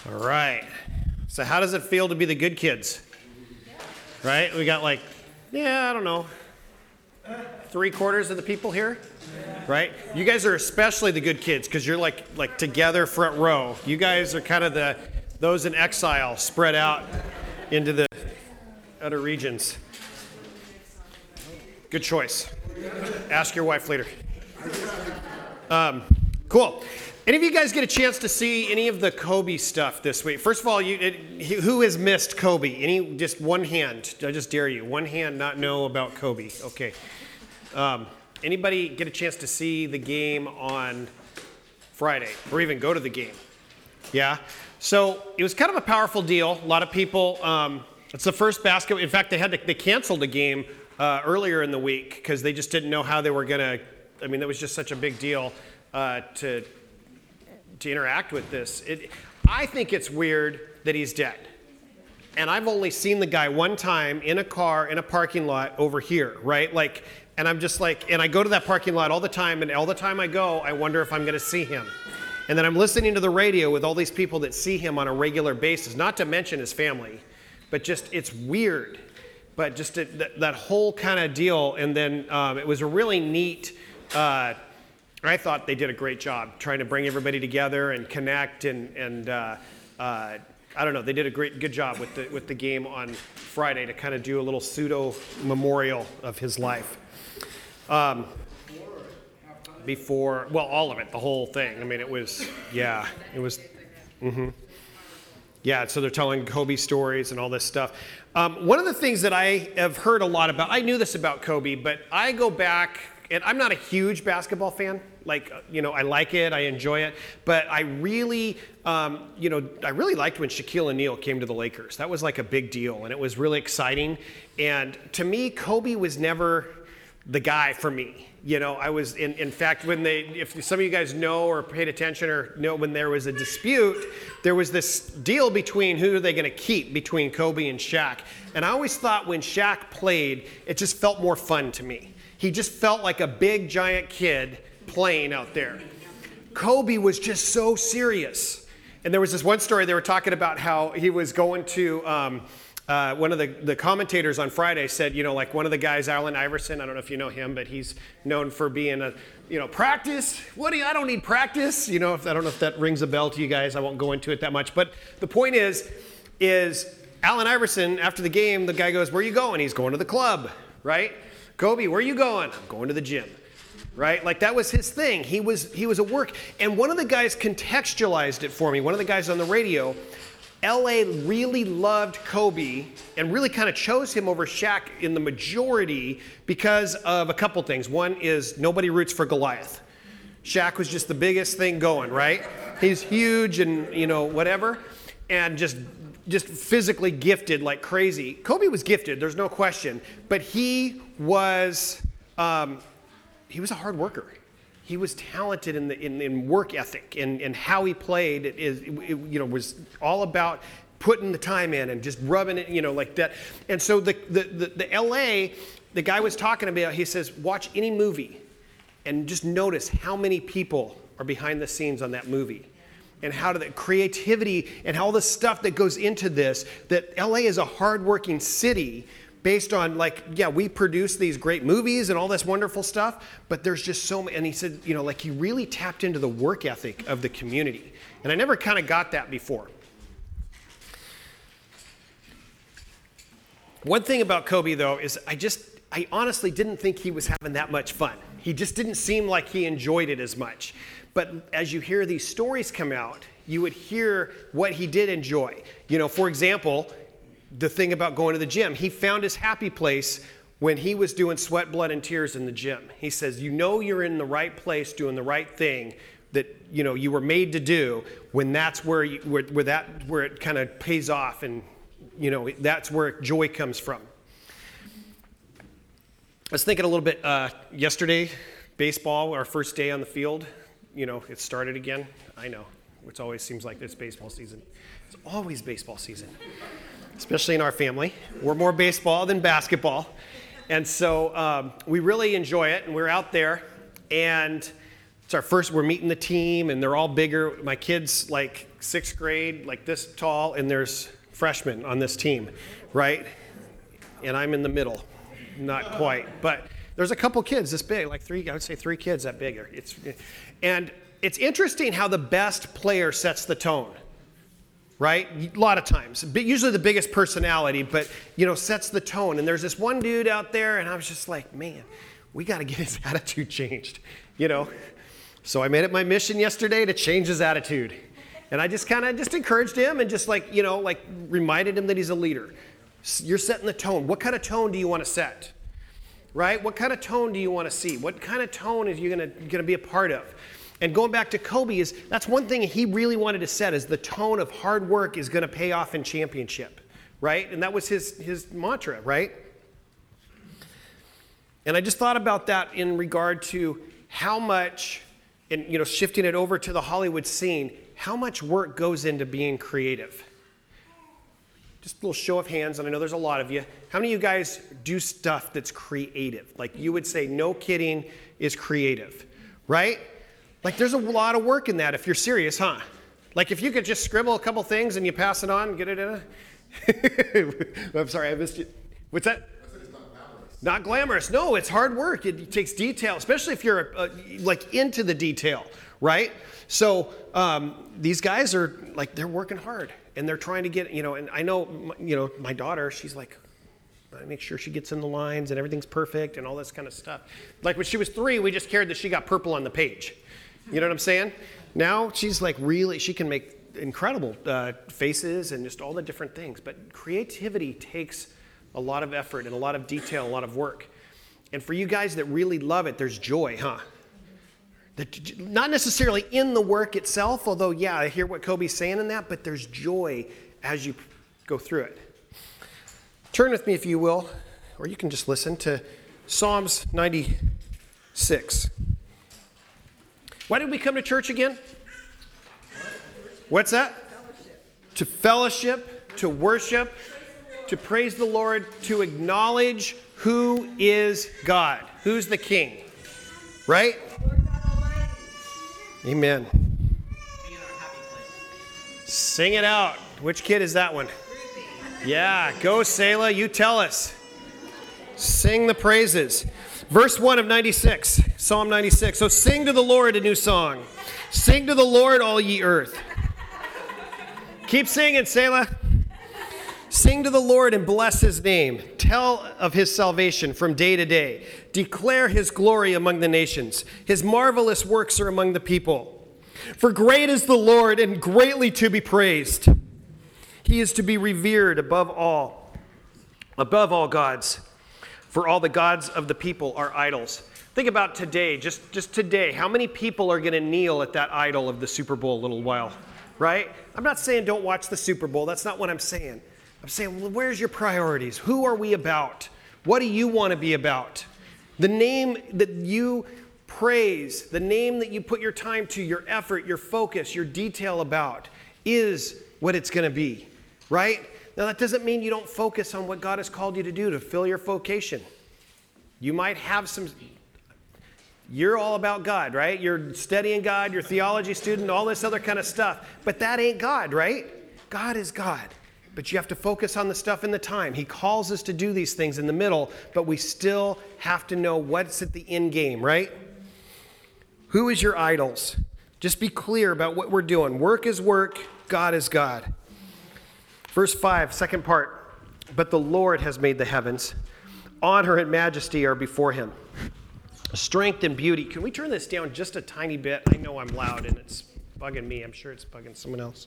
All right. So how does it feel to be the good kids? Right? We got I don't know, 3/4 of the people here, right? You guys are especially the good kids because you're like together front row. You guys are kind of those in exile spread out into the other regions. Good choice. Ask your wife later. Cool. Any of you guys get a chance to see any of the Kobe stuff this week? First of all, who has missed Kobe? Just one hand. I just dare you. One hand not know about Kobe. Okay. Anybody get a chance to see the game on Friday or even go to the game? Yeah. So it was kind of a powerful deal. A lot of people, it's the first basketball. In fact, they canceled the game earlier in the week because they just didn't know how they were going to. I mean, that was just such a big deal to interact with this. I think it's weird that he's dead. And I've only seen the guy one time in a car in a parking lot over here, right? And I'm just and I go to that parking lot all the time, and all the time I go, I wonder if I'm going to see him. And then I'm listening to the radio with all these people that see him on a regular basis, not to mention his family, but just it's weird. But just that whole kind of deal. And then it was a really neat, I thought they did a great job trying to bring everybody together and connect and I don't know, they did a good job with the game on Friday to kind of do a little pseudo memorial of his life. Before, well, all of it, the whole thing. I mean, it was. Yeah, so they're telling Kobe stories and all this stuff. One of the things that I have heard a lot about, I knew this about Kobe, but I go back, and I'm not a huge basketball fan. I like it, I enjoy it, but I really liked when Shaquille O'Neal came to the Lakers. That was like a big deal, and it was really exciting. And to me, Kobe was never the guy for me. I was, in fact, if some of you guys know or paid attention or know when there was a dispute, there was this deal between who are they going to keep between Kobe and Shaq. And I always thought when Shaq played, it just felt more fun to me. He just felt like a big, giant kid playing out there. Kobe was just so serious. And there was this one story, they were talking about how he was going to, one of the commentators on Friday said, one of the guys, Allen Iverson, I don't know if you know him, but he's known for being practice. I don't need practice. I don't know if that rings a bell to you guys. I won't go into it that much. But the point is Allen Iverson, after the game, the guy goes, "Where are you going?" He's going to the club, right? "Kobe, where are you going?" "I'm going to the gym." Right? That was his thing. He was at work. And one of the guys contextualized it for me. One of the guys on the radio, LA really loved Kobe and really kind of chose him over Shaq in the majority because of a couple things. One is nobody roots for Goliath. Shaq was just the biggest thing going, right? He's huge and, whatever, and just physically gifted like crazy. Kobe was gifted, there's no question, but he was a hard worker. He was talented in work ethic and how he played. It was all about putting the time in and just rubbing it, like that. And so the LA, the guy was talking about, he says, watch any movie and just notice how many people are behind the scenes on that movie. And how the creativity and all the stuff that goes into this, that LA is a hardworking city based on we produce these great movies and all this wonderful stuff, but there's just so many, and he said, he really tapped into the work ethic of the community. And I never kind of got that before. One thing about Kobe, though, is I honestly didn't think he was having that much fun. He just didn't seem like he enjoyed it as much. But as you hear these stories come out, you would hear what he did enjoy. For example, the thing about going to the gym, he found his happy place when he was doing sweat, blood, and tears in the gym. He says, you're in the right place doing the right thing that you were made to do when that's where it kind of pays off, and that's where joy comes from. I was thinking a little bit yesterday, baseball, our first day on the field. It started again. I know, it always seems like it's baseball season. It's always baseball season. Especially in our family. We're more baseball than basketball. And so we really enjoy it, and we're out there. And we're meeting the team, and they're all bigger. My kid's like 6th grade, like this tall, and there's freshmen on this team, right? And I'm in the middle, not quite. But there's a couple kids this big, like I would say 3 kids that big. And it's interesting how the best player sets the tone, right? A lot of times. Usually the biggest personality, but, sets the tone. And there's this one dude out there, and I was just like, man, we got to get his attitude changed, So I made it my mission yesterday to change his attitude. And I just kind of encouraged him and just reminded him that he's a leader. You're setting the tone. What kind of tone do you want to set? Right? What kind of tone do you want to see? What kind of tone is you going to be a part of? And going back to Kobe, that's one thing he really wanted to set, is the tone of hard work is going to pay off in championship, right? And that was his mantra, right? And I just thought about that in regard to how much, and shifting it over to the Hollywood scene, how much work goes into being creative. Just a little show of hands, and I know there's a lot of you. How many of you guys do stuff that's creative? Like you would say, no kidding, is creative, right? Like there's a lot of work in that if you're serious, huh? Like if you could just scribble a couple things and you pass it on and get it in I'm sorry, I missed you. What's that? I said it's not glamorous. Not glamorous. No, it's hard work. It takes detail, especially if you're into the detail, right? So these guys are they're working hard and they're trying to get, and I know, my daughter, she's like, I make sure she gets in the lines and everything's perfect and all this kind of stuff. Like when she was 3, we just cared that she got purple on the page. You know what I'm saying? Now she's she can make incredible faces and just all the different things. But creativity takes a lot of effort and a lot of detail, a lot of work. And for you guys that really love it, there's joy, huh? Not necessarily in the work itself, although, yeah, I hear what Kobe's saying in that, but there's joy as you go through it. Turn with me, if you will, or you can just listen to Psalms 96. Why did we come to church again? What's that? To fellowship, to worship, to praise the Lord, to acknowledge who is God, who's the King, right? Amen. Sing it out. Which kid is that one? Yeah, go Selah, you tell us. Sing the praises. Verse 1 of 96, Psalm 96. So sing to the Lord a new song. Sing to the Lord, all ye earth. Keep singing, Selah. Sing to the Lord and bless his name. Tell of his salvation from day to day. Declare his glory among the nations. His marvelous works are among the people. For great is the Lord and greatly to be praised. He is to be revered above all gods. For all the gods of the people are idols. Think about today, just today, how many people are going to kneel at that idol of the Super Bowl a little while, right? I'm not saying don't watch the Super Bowl. That's not what I'm saying. I'm saying, well, where's your priorities? Who are we about? What do you want to be about? The name that you praise, the name that you put your time to, your effort, your focus, your detail about is what it's going to be, right? Now, that doesn't mean you don't focus on what God has called you to do to fill your vocation. You might have you're all about God, right? You're studying God, you're a theology student, all this other kind of stuff. But that ain't God, right? God is God. But you have to focus on the stuff in the time. He calls us to do these things in the middle, but we still have to know what's at the end game, right? Who is your idols? Just be clear about what we're doing. Work is work, God is God. Verse 5, second part. But the Lord has made the heavens. Honor and majesty are before him. Strength and beauty. Can we turn this down just a tiny bit? I know I'm loud and it's bugging me. I'm sure it's bugging someone else.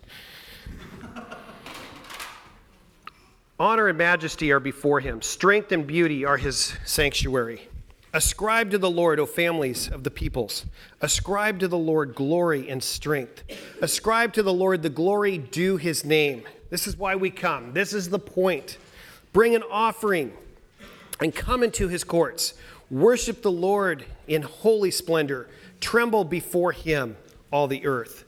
Honor and majesty are before him. Strength and beauty are his sanctuary. Ascribe to the Lord, O families of the peoples. Ascribe to the Lord glory and strength. Ascribe to the Lord the glory due his name. This is why we come. This is the point. Bring an offering and come into his courts. Worship the Lord in holy splendor. Tremble before him, all the earth.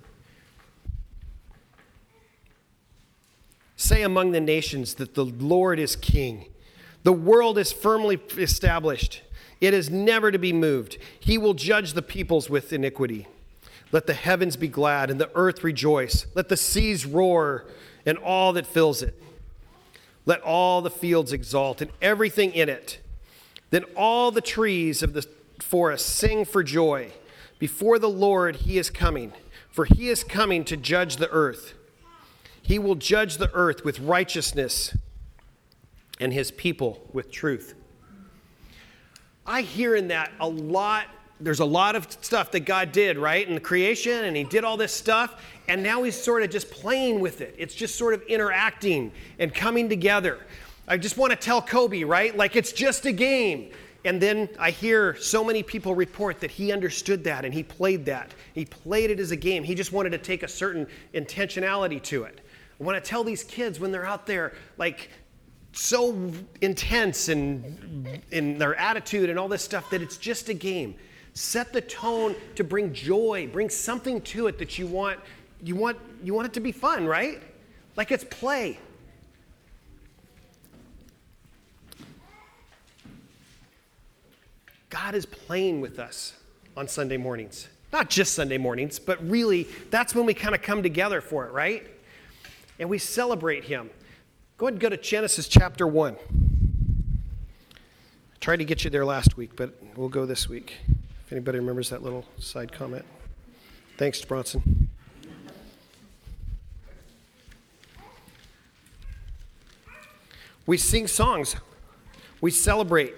Say among the nations that the Lord is king. The world is firmly established. It is never to be moved. He will judge the peoples with iniquity. Let the heavens be glad and the earth rejoice. Let the seas roar and all that fills it. Let all the fields exult and everything in it. Then all the trees of the forest sing for joy. Before the Lord he is coming, for he is coming to judge the earth. He will judge the earth with righteousness and his people with truth. I hear in that a lot. There's a lot of stuff that God did, right, in the creation, and he did all this stuff, and now he's sort of just playing with it. It's just sort of interacting and coming together. I just want to tell Kobe, right, like it's just a game. And then I hear so many people report that he understood that and he played that. He played it as a game. He just wanted to take a certain intentionality to it. I want to tell these kids when they're out there, like, so intense and in their attitude and all this stuff, that it's just a game. Set the tone to bring joy, bring something to it that you want it to be fun, right? Like it's play. God is playing with us on Sunday mornings. Not just Sunday mornings, but really that's when we kind of come together for it, right? And we celebrate him. Go ahead and go to Genesis chapter 1. I tried to get you there last week, but we'll go this week. If anybody remembers that little side comment. Thanks, Bronson. We sing songs. We celebrate.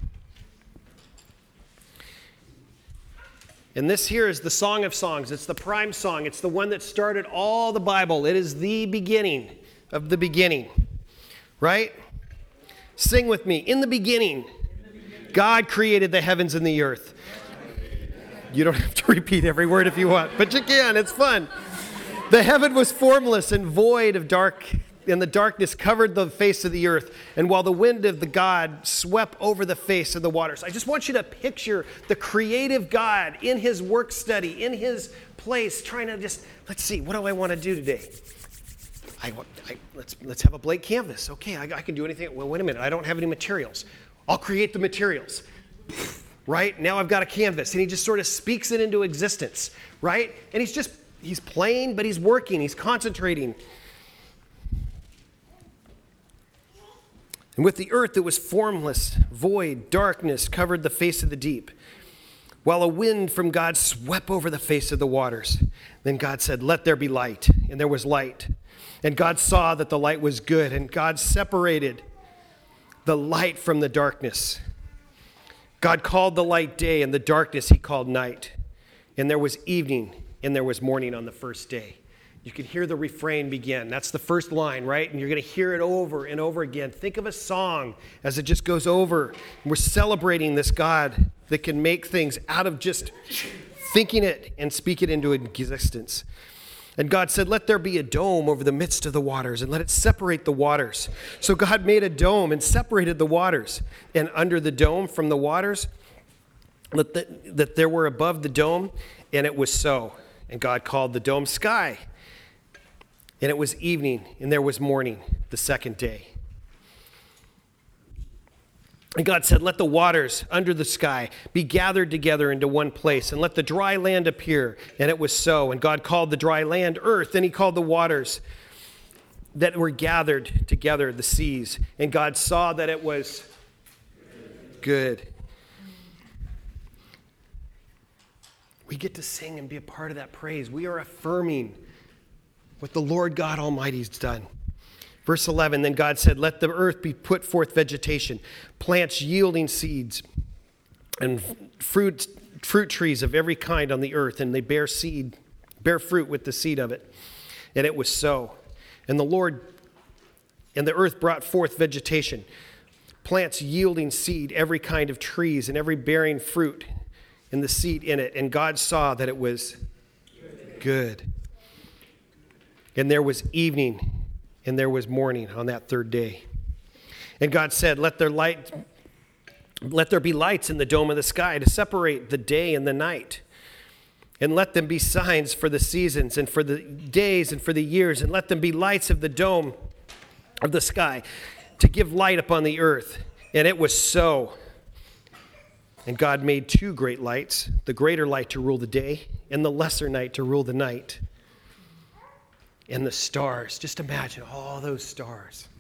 And this here is the Song of Songs. It's the prime song. It's the one that started all the Bible. It is the beginning of the beginning. Right? Sing with me. In the beginning, God created the heavens and the earth. You don't have to repeat every word if you want, but you can. It's fun. The heaven was formless and void of dark, and the darkness covered the face of the earth. And while the wind of the God swept over the face of the waters. I just want you to picture the creative God in his work study, in his place, trying to just, let's see, what do I want to do today? Let's have a blank canvas. Okay, I can do anything. Well, wait a minute. I don't have any materials. I'll create the materials. Right? Now I've got a canvas. And he just sort of speaks it into existence. Right? And he's playing, but he's working. He's concentrating. And with the earth that was formless, void, darkness covered the face of the deep, while a wind from God swept over the face of the waters. Then God said, "Let there be light." And there was light. And God saw that the light was good, and God separated the light from the darkness. God called the light day, and the darkness he called night. And there was evening, and there was morning on the first day. You can hear the refrain begin. That's the first line, right? And you're going to hear it over and over again. Think of a song as it just goes over. We're celebrating this God that can make things out of just thinking it and speak it into existence. And God said, "Let there be a dome over the midst of the waters, and let it separate the waters." So God made a dome and separated the waters. And under the dome from the waters, that there were above the dome, and it was so. And God called the dome sky. And it was evening, and there was morning, the second day. And God said, "Let the waters under the sky be gathered together into one place, and let the dry land appear." And it was so. And God called the dry land earth, and he called the waters that were gathered together the seas. And God saw that it was good. We get to sing and be a part of that praise. We are affirming what the Lord God Almighty's done. Verse 11, then God said, "Let the earth be put forth vegetation, plants yielding seeds, and fruit trees of every kind on the earth, and they bear fruit with the seed of it." And it was so. And the earth brought forth vegetation, plants yielding seed, every kind of trees, and every bearing fruit, and the seed in it. And God saw that it was good. And there was evening, and there was morning on that third day. And God said, Let there be lights in the dome of the sky to separate the day and the night. And let them be signs for the seasons and for the days and for the years. And let them be lights of the dome of the sky to give light upon the earth. And it was so. And God made two great lights, the greater light to rule the day and the lesser night to rule the night. And the stars, just imagine all those stars.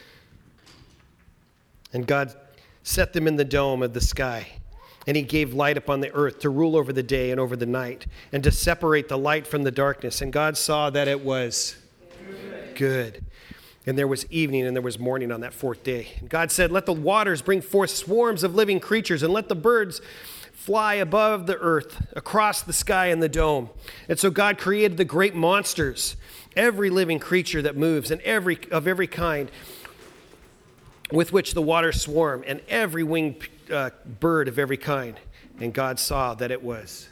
And God set them in the dome of the sky. And he gave light upon the earth to rule over the day and over the night, and to separate the light from the darkness. And God saw that it was good. And there was evening and there was morning on that fourth day. And God said, let the waters bring forth swarms of living creatures, and let the birds fly above the earth, across the sky and the dome. And so God created the great monsters, every living creature that moves, and of every kind with which the waters swarm, and every winged bird of every kind. And God saw that it was.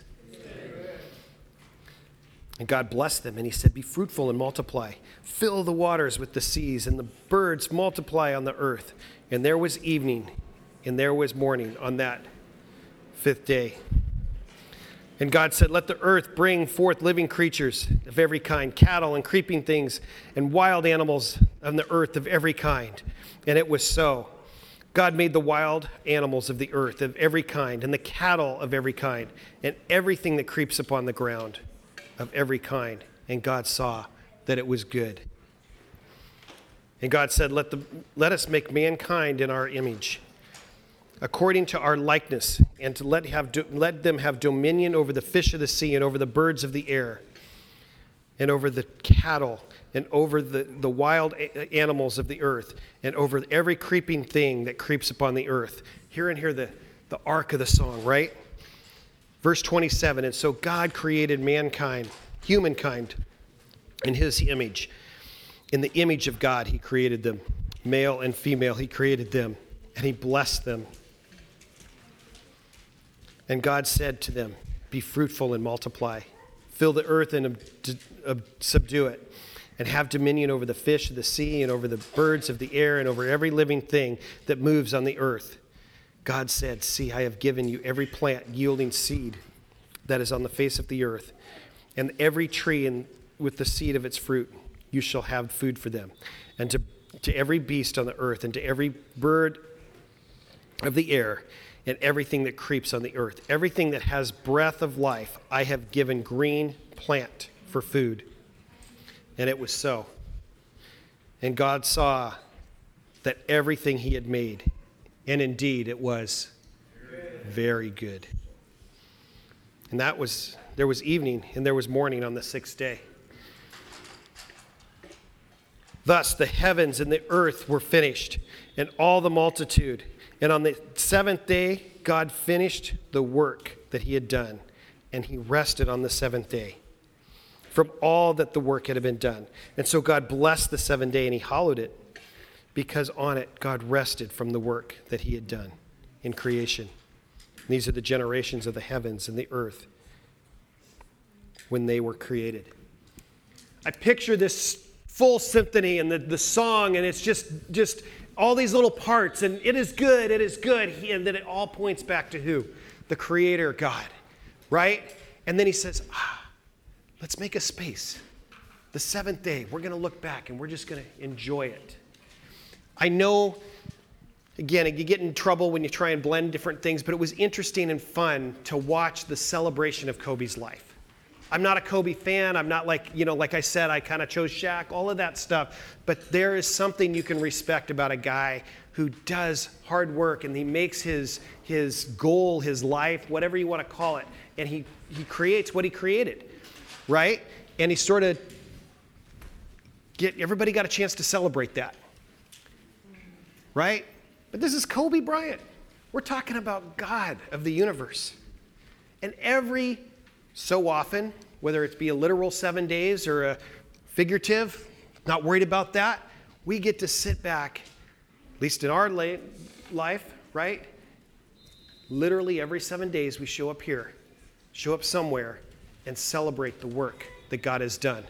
And God blessed them, and he said, be fruitful and multiply. Fill the waters with the seas, and the birds multiply on the earth. And there was evening, and there was morning on that fifth day. And God said, let the earth bring forth living creatures of every kind, cattle and creeping things, and wild animals on the earth of every kind. And it was so. God made the wild animals of the earth of every kind, and the cattle of every kind, and everything that creeps upon the ground of every kind. And God saw that it was good. And God said, let us make mankind in our image, according to our likeness, and to let them have dominion over the fish of the sea, and over the birds of the air, and over the cattle, and over the wild animals of the earth, and over every creeping thing that creeps upon the earth. Here the arc of the song, right? Verse 27, and so God created mankind, humankind, in his image. In the image of God, he created them. Male and female, he created them, and he blessed them. And God said to them, be fruitful and multiply. Fill the earth and subdue it, and have dominion over the fish of the sea, and over the birds of the air, and over every living thing that moves on the earth. God said, see, I have given you every plant yielding seed that is on the face of the earth, and every tree with the seed of its fruit, you shall have food for them. And to every beast on the earth, and to every bird of the air, and everything that creeps on the earth, everything that has breath of life, I have given green plant for food. And it was so. And God saw that everything he had made, and indeed it was very good. And there was evening and there was morning on the sixth day. Thus the heavens and the earth were finished, and all the multitude. And on the seventh day, God finished the work that he had done, and he rested on the seventh day from all that the work had been done. And so God blessed the seventh day, and he hallowed it, because on it God rested from the work that he had done in creation. And these are the generations of the heavens and the earth when they were created. I picture this full symphony and the song, and it's just all these little parts, and it is good, and then it all points back to who? The Creator, God, right? And then he says, let's make a space. The seventh day, we're going to look back, and we're just going to enjoy it. I know, again, you get in trouble when you try and blend different things, but it was interesting and fun to watch the celebration of Kobe's life. I'm not a Kobe fan. I'm not like I said, I kind of chose Shaq, all of that stuff. But there is something you can respect about a guy who does hard work, and he makes his goal, his life, whatever you want to call it, and he creates what he created, right? And he sort of everybody got a chance to celebrate that, right? But this is Kobe Bryant. We're talking about God of the universe. And every so often, whether it be a literal 7 days or a figurative, not worried about that, we get to sit back, at least in our life, right? Literally every 7 days we show up here, show up somewhere, and celebrate the work that God has done.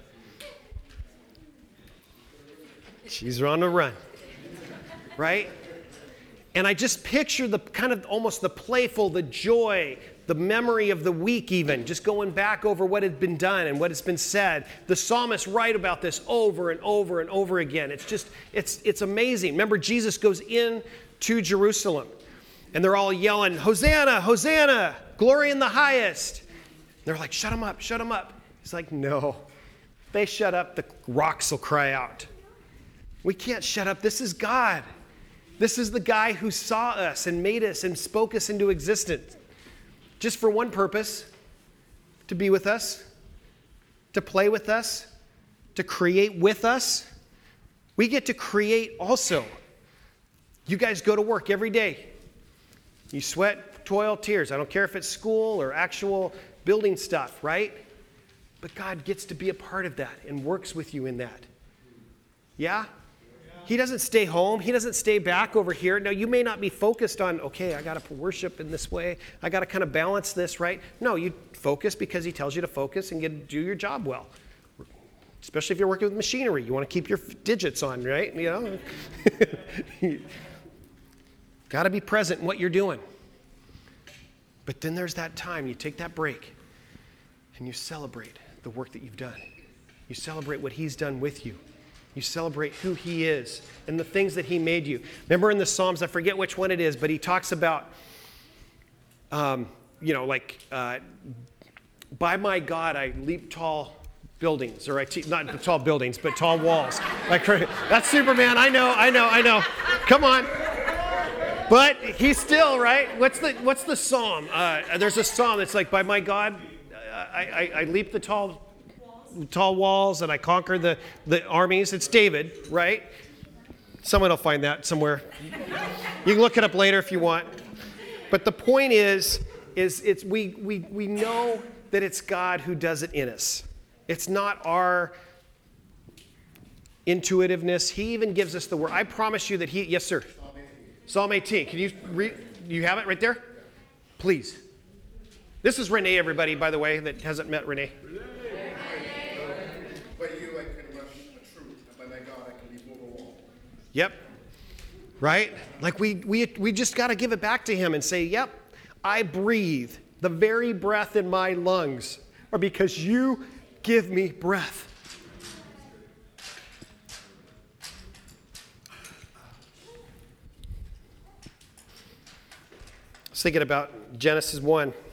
She's on the run, right? And I just picture the kind of almost the playful, the joy, the memory of the week even, just going back over what had been done and what has been said. The psalmists write about this over and over and over again. It's amazing. Remember, Jesus goes in to Jerusalem, And they're all yelling, Hosanna, Hosanna, glory in the highest. They're like, shut them up, shut them up. He's like, no. If they shut up, the rocks will cry out. We can't shut up. This is God. This is the guy who saw us and made us and spoke us into existence. Just for one purpose, to be with us, to play with us, to create with us. We get to create also. You guys go to work every day. You sweat, toil, tears. I don't care if it's school or actual building stuff, right? But God gets to be a part of that and works with you in that. Yeah? He doesn't stay home. He doesn't stay back over here. Now, you may not be focused on, okay, I got to worship in this way. I got to kind of balance this, right? No, you focus because he tells you to focus and do your job well. Especially if you're working with machinery. You want to keep your digits on, right? You know? Got to be present in what you're doing. But then there's that time. You take that break and you celebrate the work that you've done. You celebrate what he's done with you. You celebrate who he is and the things that he made you. Remember in the Psalms, I forget which one it is, but he talks about, by my God, I leap tall buildings, or not tall buildings, but tall walls. Like that's Superman. I know. Come on. But he's still, right? What's the Psalm? There's a Psalm that's like, by my God, I leap the tall walls and I conquer the armies. It's David, right? Someone will find that somewhere. You can look it up later if you want. But the point is we know that it's God who does it in us. It's not our intuitiveness. He even gives us the word. I promise you that yes, sir. Psalm 18. Can you read? You have it right there? Please. This is Renee, everybody, by the way, that hasn't met Renee. Yep. Right? Like we just got to give it back to him and say, yep, I breathe. The very breath in my lungs are because you give me breath. I was thinking about Genesis 1. I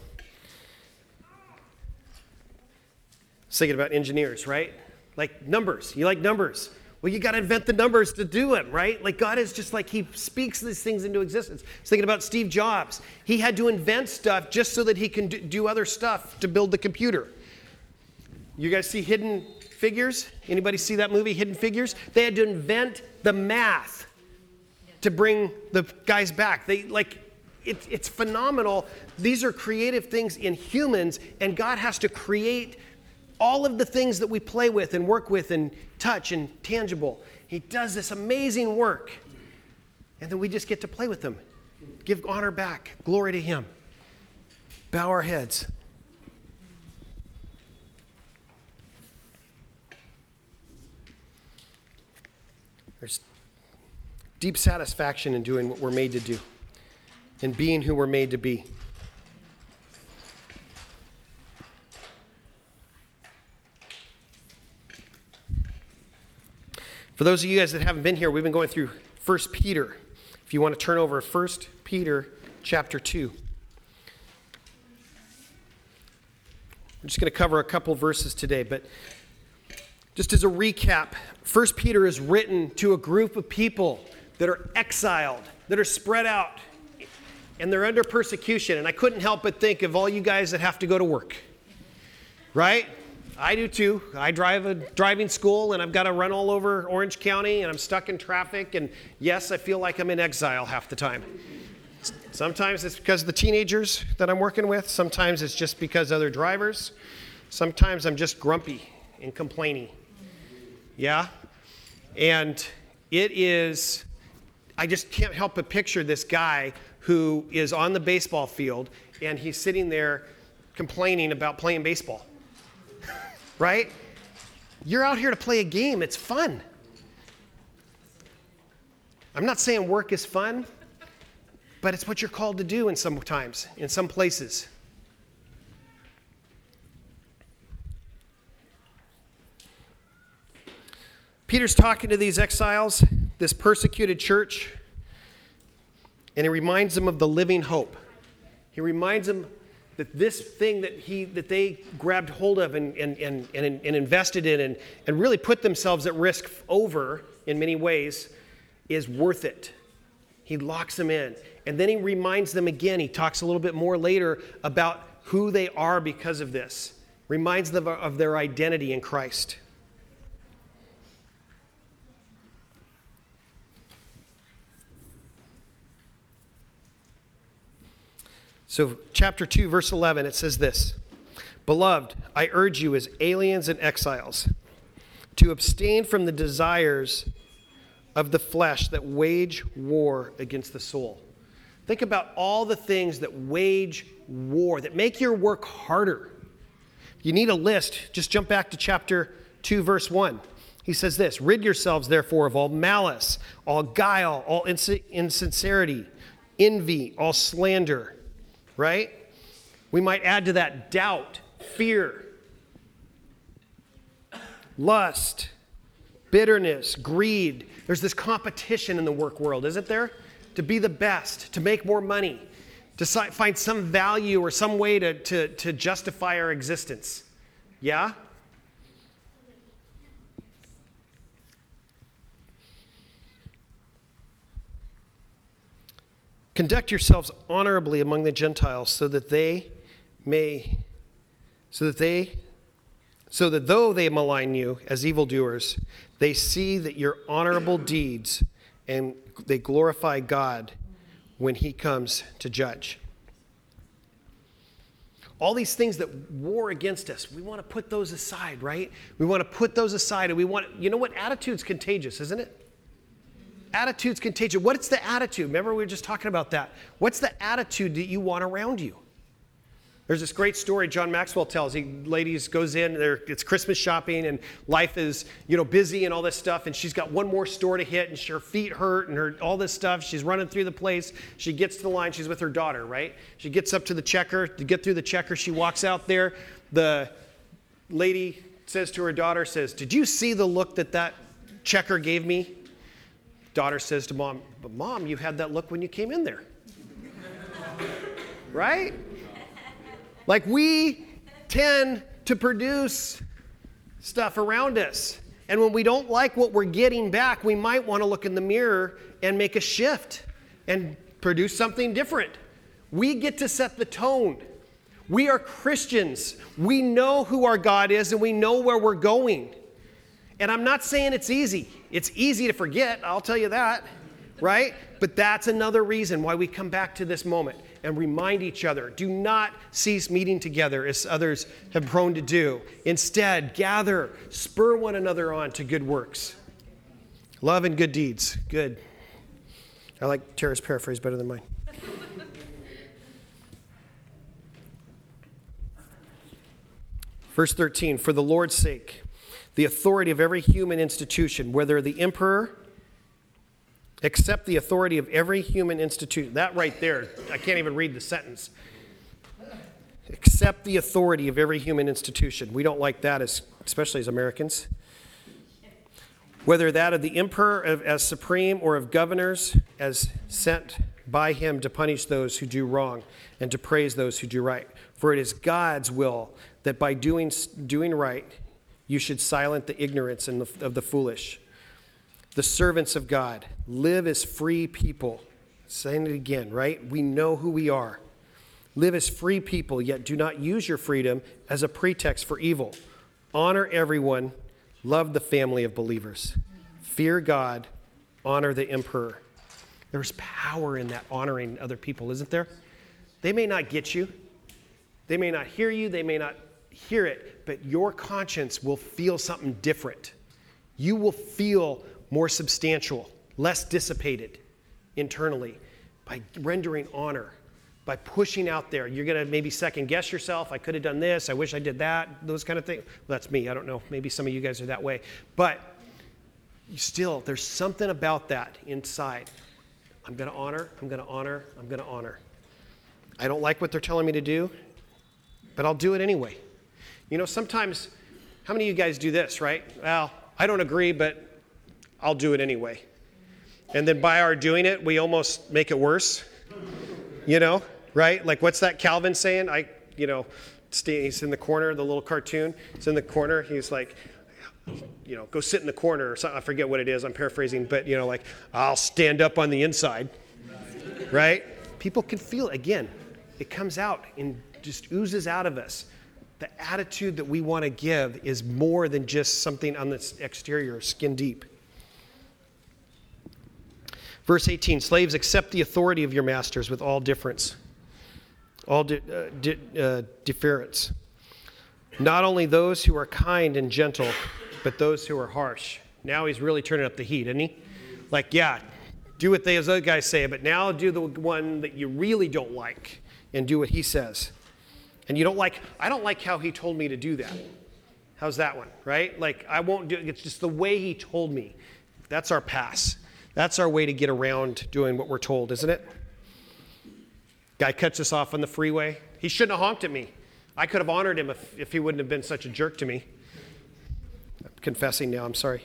was thinking about engineers, right? Like numbers. You like numbers. Well, you got to invent the numbers to do it, right? Like God is just like he speaks these things into existence. I was thinking about Steve Jobs. He had to invent stuff just so that he can do other stuff to build the computer. You guys see Hidden Figures? Anybody see that movie, Hidden Figures? They had to invent the math to bring the guys back. It's phenomenal. These are creative things in humans, and God has to create all of the things that we play with and work with and touch and tangible. He does this amazing work. And then we just get to play with them. Give honor back. Glory to him. Bow our heads. There's deep satisfaction in doing what we're made to do and being who we're made to be. For those of you guys that haven't been here, we've been going through 1 Peter. If you want to turn over 1 Peter chapter 2. We're just going to cover a couple verses today, but just as a recap, 1 Peter is written to a group of people that are exiled, that are spread out, and they're under persecution. And I couldn't help but think of all you guys that have to go to work, right? I do too. I drive a driving school and I've got to run all over Orange County and I'm stuck in traffic. And yes, I feel like I'm in exile half the time. Sometimes it's because of the teenagers that I'm working with. Sometimes it's just because other drivers. Sometimes I'm just grumpy and complaining. Yeah? And it is, I just can't help but picture this guy who is on the baseball field and he's sitting there complaining about playing baseball. Right? You're out here to play a game. It's fun. I'm not saying work is fun, but it's what you're called to do in some places. Peter's talking to these exiles, this persecuted church, And he reminds them of the living hope. He reminds them that this thing that they grabbed hold of and invested in and really put themselves at risk over in many ways is worth it. He locks them in. And then he reminds them again. He talks a little bit more later about who they are because of this. Reminds them of their identity in Christ. So chapter 2, verse 11, it says this. Beloved, I urge you as aliens and exiles to abstain from the desires of the flesh that wage war against the soul. Think about all the things that wage war, that make your work harder. You need a list. Just jump back to chapter 2, verse 1. He says this, rid yourselves, therefore, of all malice, all guile, all insincerity, envy, all slander. Right? We might add to that doubt, fear, lust, bitterness, greed. There's this competition in the work world, isn't there? To be the best, to make more money, to find some value or some way to justify our existence. Yeah? Conduct yourselves honorably among the Gentiles so that though they malign you as evildoers, they see that your honorable deeds and they glorify God when he comes to judge. All these things that war against us, we want to put those aside, right? We want to put those aside, and you know what? Attitude's contagious, isn't it? Attitude's contagious. What's the attitude? Remember, we were just talking about that. What's the attitude that you want around you? There's this great story John Maxwell tells. Ladies goes in, it's Christmas shopping, and life is, busy and all this stuff, and she's got one more store to hit, and her feet hurt, and all this stuff. She's running through the place. She gets to the line. She's with her daughter, right? She gets up to the checker. To get through the checker, she walks out there. The lady says to her daughter, did you see the look that checker gave me? Daughter says to mom, but mom, you had that look when you came in there. Right? Like we tend to produce stuff around us. And when we don't like what we're getting back, we might want to look in the mirror and make a shift and produce something different. We get to set the tone. We are Christians. We know who our God is and we know where we're going. And I'm not saying it's easy. It's easy to forget, I'll tell you that, right? But that's another reason why we come back to this moment and remind each other. Do not cease meeting together as others have prone to do. Instead, gather, spur one another on to good works. Love and good deeds. Good. I like Tara's paraphrase better than mine. Verse 13, for the Lord's sake, the authority of every human institution, whether the emperor, accept the authority of every human institution. That right there, I can't even read the sentence. Accept the authority of every human institution. We don't like that, especially as Americans. Whether that of the emperor as supreme or of governors as sent by him to punish those who do wrong and to praise those who do right. For it is God's will that by doing right, you should silence the ignorance of the foolish. The servants of God, live as free people. Saying it again, right? We know who we are. Live as free people, yet do not use your freedom as a pretext for evil. Honor everyone. Love the family of believers. Fear God. Honor the emperor. There's power in that honoring other people, isn't there? They may not get you. They may not hear you. They may not hear it. But your conscience will feel something different. You will feel more substantial, less dissipated internally by rendering honor, by pushing out there. You're going to maybe second guess yourself. I could have done this. I wish I did that. Those kind of things. Well, that's me. I don't know. Maybe some of you guys are that way. But still, there's something about that inside. I'm going to honor. I'm going to honor. I'm going to honor. I don't like what they're telling me to do, but I'll do it anyway. You know, sometimes, how many of you guys do this, right? Well, I don't agree, but I'll do it anyway. And then by our doing it, we almost make it worse. Right? Like, what's that Calvin saying? He's in the corner, the little cartoon. He's in the corner. He's like, go sit in the corner or something. I forget what it is. I'm paraphrasing. But, like, I'll stand up on the inside. Right? People can feel it. Again, it comes out and just oozes out of us. The attitude that we want to give is more than just something on the exterior, skin deep. Verse 18, slaves, accept the authority of your masters with all deference. Not only those who are kind and gentle, but those who are harsh. Now he's really turning up the heat, isn't he? Like, yeah, do what those other guys say, but now do the one that you really don't like and do what he says. And I don't like how he told me to do that. How's that one, right? Like, I won't do it. It's just the way he told me. That's our pass. That's our way to get around doing what we're told, isn't it? Guy cuts us off on the freeway. He shouldn't have honked at me. I could have honored him if he wouldn't have been such a jerk to me. I'm confessing now, I'm sorry.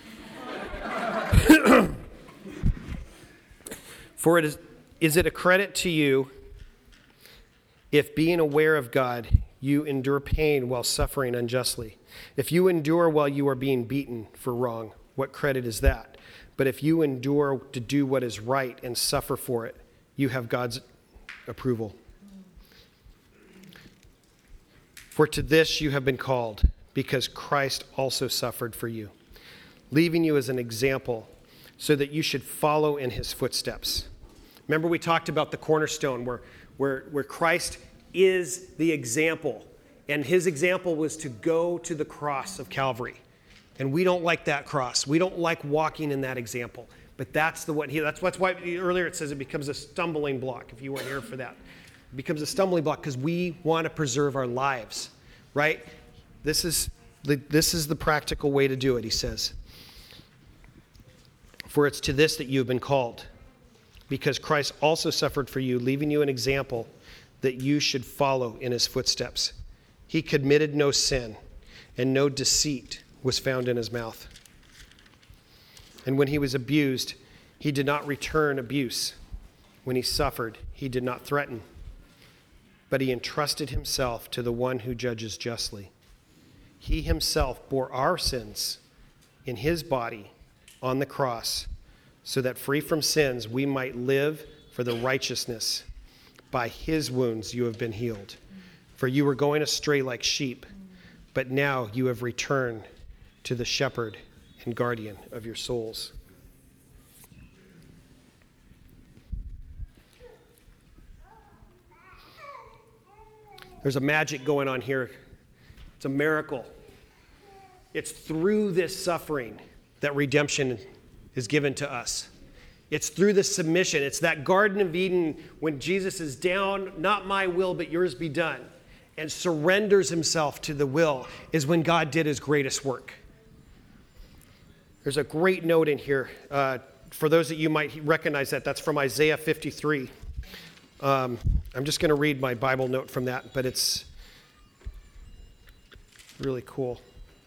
For is it a credit to you if being aware of God, you endure pain while suffering unjustly? If you endure while you are being beaten for wrong, what credit is that? But if you endure to do what is right and suffer for it, you have God's approval. For to this you have been called, because Christ also suffered for you, leaving you as an example so that you should follow in his footsteps. Remember we talked about the cornerstone where Christ is the example, and his example was to go to the cross of Calvary. And we don't like that cross. We don't like walking in that example. But that's why earlier it says it becomes a stumbling block, if you weren't here for that. It becomes a stumbling block because we want to preserve our lives, right? This is the practical way to do it, he says. For it's to this that you have been called, because Christ also suffered for you, leaving you an example that you should follow in his footsteps. He committed no sin, and no deceit was found in his mouth. And when he was abused, he did not return abuse. When he suffered, he did not threaten, but he entrusted himself to the one who judges justly. He himself bore our sins in his body on the cross, so that free from sins we might live for the righteousness. By his wounds you have been healed. For you were going astray like sheep, but now you have returned to the shepherd and guardian of your souls. There's a magic going on here. It's a miracle. It's through this suffering that redemption is given to us. It's through the submission. It's that Garden of Eden when Jesus is down, not my will, but yours be done, and surrenders himself to the will, is when God did his greatest work. There's a great note in here. For those that you might recognize that's from Isaiah 53. I'm just going to read my Bible note from that, but it's really cool.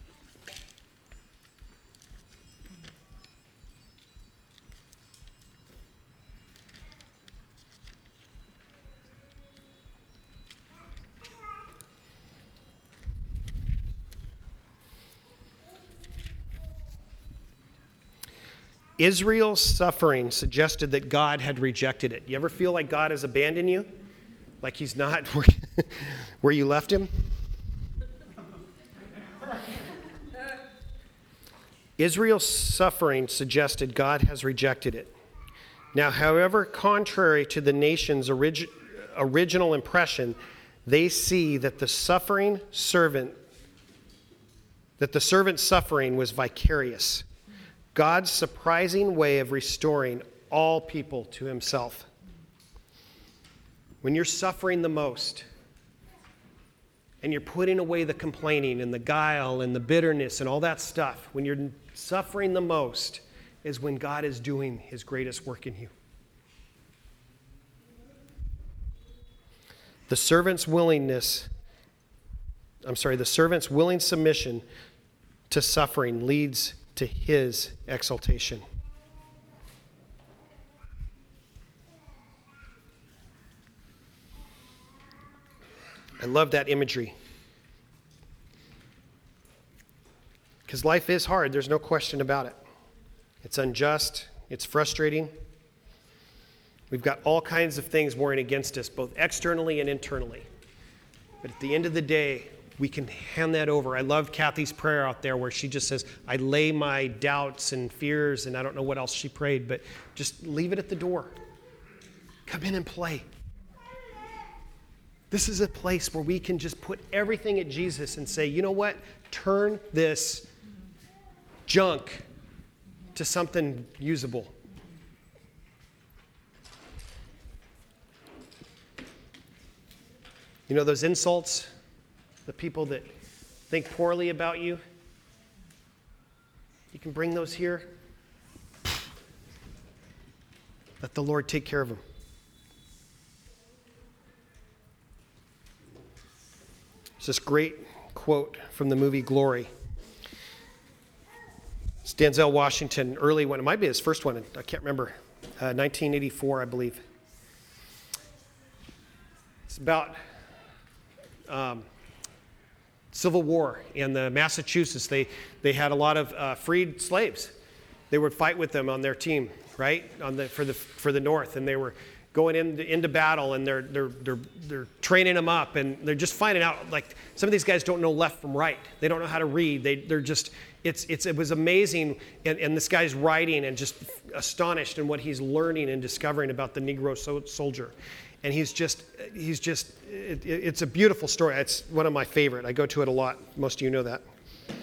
Israel's suffering suggested that God had rejected it. You ever feel like God has abandoned you? Like he's not where you left him? Israel's suffering suggested God has rejected it. Now, however, contrary to the nation's original impression, they see that the servant's suffering was vicarious. God's surprising way of restoring all people to himself. When you're suffering the most, and you're putting away the complaining and the guile and the bitterness and all that stuff, when you're suffering the most, is when God is doing his greatest work in you. The servant's willing submission to suffering leads to his exaltation. I love that imagery. Because life is hard, there's no question about it. It's unjust, it's frustrating. We've got all kinds of things warring against us, both externally and internally. But at the end of the day, we can hand that over. I love Kathy's prayer out there where she just says, I lay my doubts and fears, and I don't know what else she prayed, but just leave it at the door. Come in and play. This is a place where we can just put everything at Jesus and say, you know what? Turn this junk to something usable. You know those insults? The people that think poorly about you? You can bring those here. Let the Lord take care of them. It's this great quote from the movie Glory. It's Denzel Washington, early one. It might be his first one. I can't remember. 1984, I believe. It's about Civil War in the Massachusetts. They had a lot of freed slaves. They would fight with them on their team, right? For the North, and they were going into battle, and they're training them up, and they're just finding out, like, some of these guys don't know left from right. They don't know how to read. They're just it was amazing, and this guy's writing and just astonished in what he's learning and discovering about the Negro soldier. And it's a beautiful story. It's one of my favorite. I go to it a lot. Most of you know that.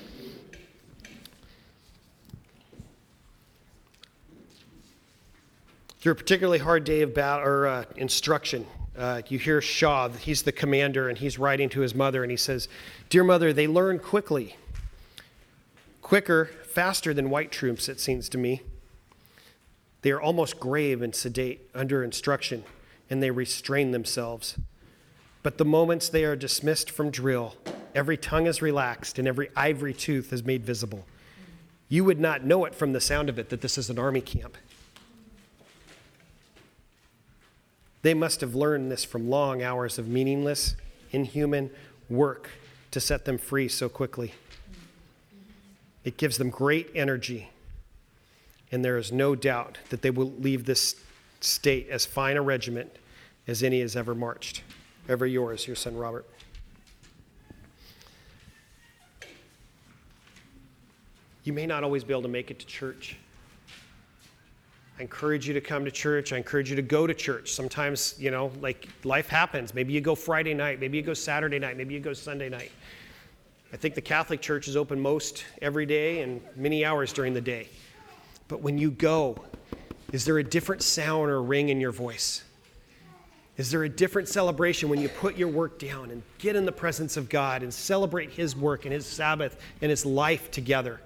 Through a particularly hard day of battle or instruction, you hear Shaw. He's the commander, and he's writing to his mother, and he says, "Dear mother, they learn quickly. Quicker, faster than white troops, it seems to me. They are almost grave and sedate under instruction, and they restrain themselves. But the moments they are dismissed from drill, every tongue is relaxed and every ivory tooth is made visible. You would not know it from the sound of it that this is an army camp. They must have learned this from long hours of meaningless, inhuman work to set them free so quickly. It gives them great energy, and there is no doubt that they will leave this state as fine a regiment as any has ever marched. Ever yours, your son Robert." You may not always be able to make it to church. I encourage you to come to church. I encourage you to go to church. Sometimes, like life happens. Maybe you go Friday night. Maybe you go Saturday night. Maybe you go Sunday night. I think the Catholic Church is open most every day and many hours during the day. But when you go, is there a different sound or ring in your voice? Is there a different celebration when you put your work down and get in the presence of God and celebrate His work and His Sabbath and His life together?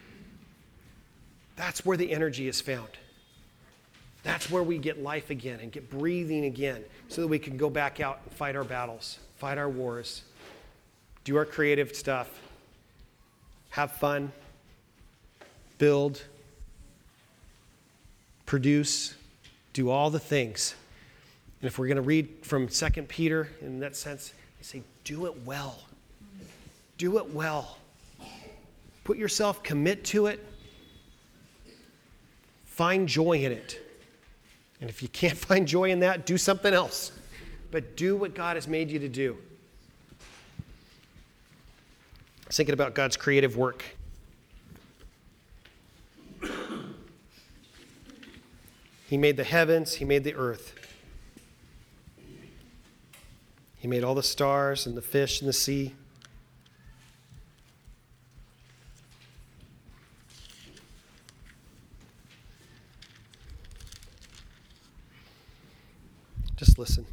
That's where the energy is found. That's where we get life again and get breathing again so that we can go back out and fight our battles, fight our wars, do our creative stuff, have fun, build, produce, do all the things. And if we're going to read from 2 Peter in that sense, they say, do it well. Do it well. Put yourself, commit to it. Find joy in it. And if you can't find joy in that, do something else. But do what God has made you to do. I was thinking about God's creative work. He made the heavens, He made the earth. He made all the stars and the fish and the sea. Just listen.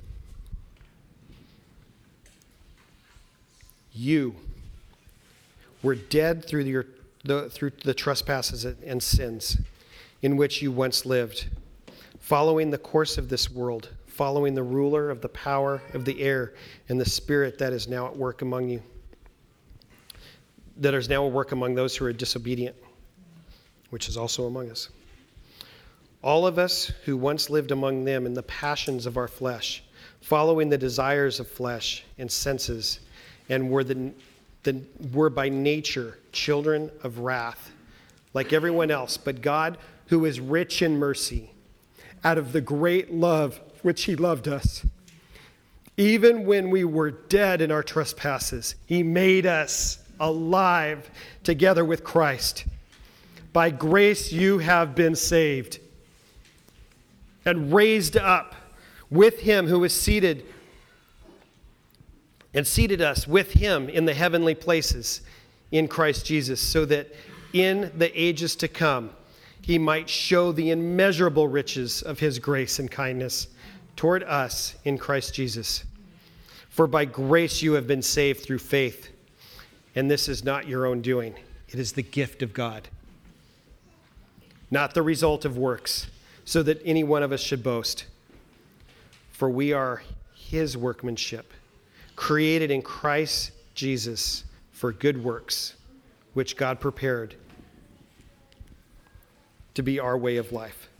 You were dead through the trespasses and sins in which you once lived, following the course of this world, following the ruler of the power of the air and the spirit that is now at work among you, that is now at work among those who are disobedient, which is also among us. All of us who once lived among them in the passions of our flesh, following the desires of flesh and senses, and were by nature children of wrath, like everyone else. But God, who is rich in mercy, out of the great love which he loved us, even when we were dead in our trespasses, he made us alive together with Christ. By grace you have been saved and raised up with him who is seated and seated us with him in the heavenly places in Christ Jesus, so that in the ages to come he might show the immeasurable riches of his grace and kindness toward us in Christ Jesus. For by grace you have been saved through faith, and this is not your own doing. It is the gift of God, not the result of works, so that any one of us should boast. For we are his workmanship, created in Christ Jesus for good works, which God prepared to be our way of life.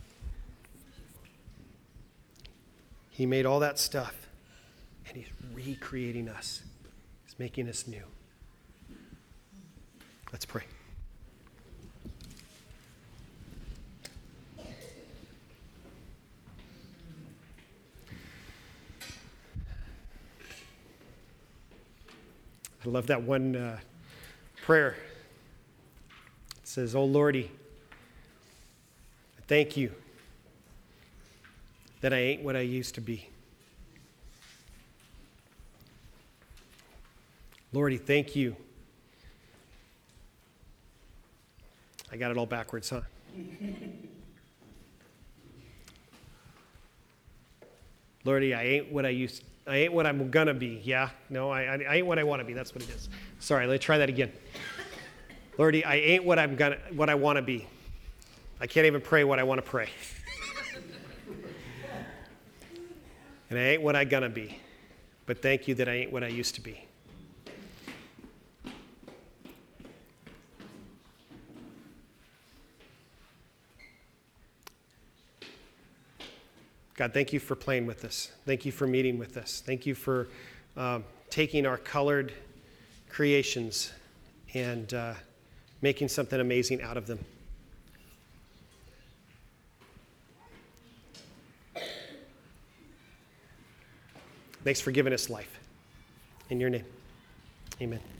He made all that stuff, and he's recreating us. He's making us new. Let's pray. I love that one prayer. It says, "Oh Lordy, thank you that I ain't what I used to be. Lordy, thank you." I got it all backwards, huh? Lordy, I ain't what I'm gonna be. Yeah? No, I ain't what I want to be. That's what it is. Sorry, let's try that again. Lordy, I ain't what I want to be. I can't even pray what I want to pray. And I ain't what I gonna be. But thank you that I ain't what I used to be. God, thank you for playing with us. Thank you for meeting with us. Thank you for taking our colored creations and making something amazing out of them. Thanks for giving us life. In your name, amen.